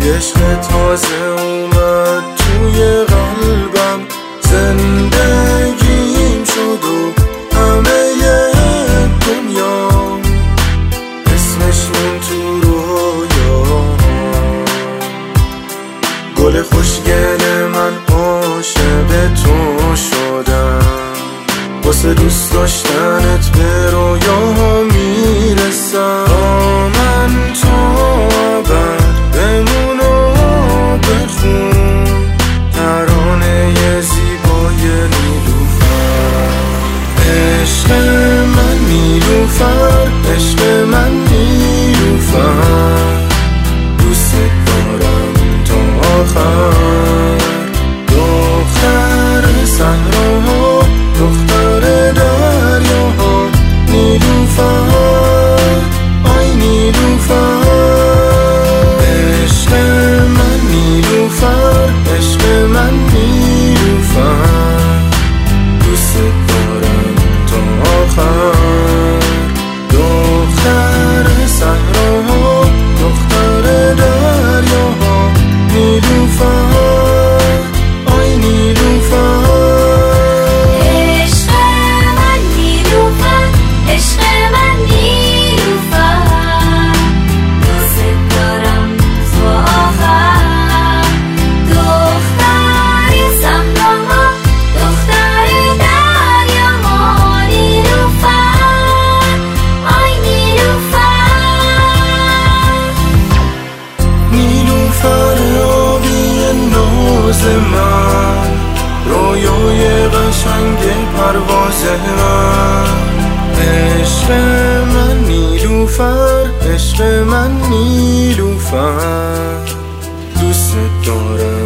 عشق تازه اومد توی قلبم، زندگیم شد و همه دنیا اسمش مون تو رویا. گل خوشگل من عاشق تو شدم، واسه دوست داشتنت به رویا میرسم. من تو ابد بمون و بخون ترانه زیبای نیلوفر. عشق من نیلوفر، عشق من نیلوفر، دوست دارم تا آخر. دختر صحراها، دختر دریاها، نیلوفر، آی نیلوفر. عشق من نیلوفر، عشق من نیلوفر، دوست دارم تا آخر. دختر صحراها، دختر دریاها، نیلوفر، آی نیلوفر. من رویای قشنگ پرواز من. عشق من نیلوفر، عشق من نیلوفر، دوست دارم